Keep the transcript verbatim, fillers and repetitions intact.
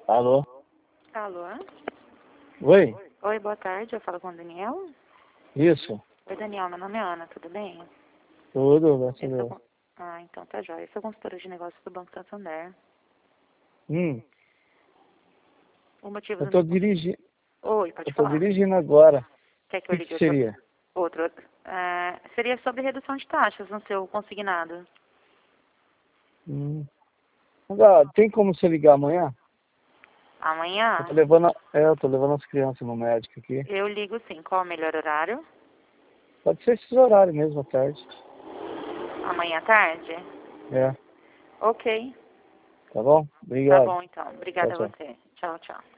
Alô? Alô? Oi? Oi, boa tarde. Eu falo com o Daniel? Isso? Oi, Daniel. Meu nome é Ana. Tudo bem? Tudo, graças a Eu sou... Deus. con- Ah, então tá jóia. Eu sou consultora de negócios do Banco Santander. Hum, O motivo eu do tô meu... dirigindo, Oi, pode eu tô falar. dirigindo agora. Quer que O eu que ligue que outro? seria? Outro. É, seria sobre redução de taxas no seu consignado. Hum. Ah, tem como você ligar amanhã? Eu tô Amanhã? levando, a- é, eu tô levando as crianças no médico aqui. Eu ligo sim. Qual é o melhor horário? Pode ser esses horários mesmo, à tarde. Amanhã à tarde? É, Ok. tá bom? Tá Obrigado. bom, então. Tchau, Obrigada a tchau. você. Tchau, tchau.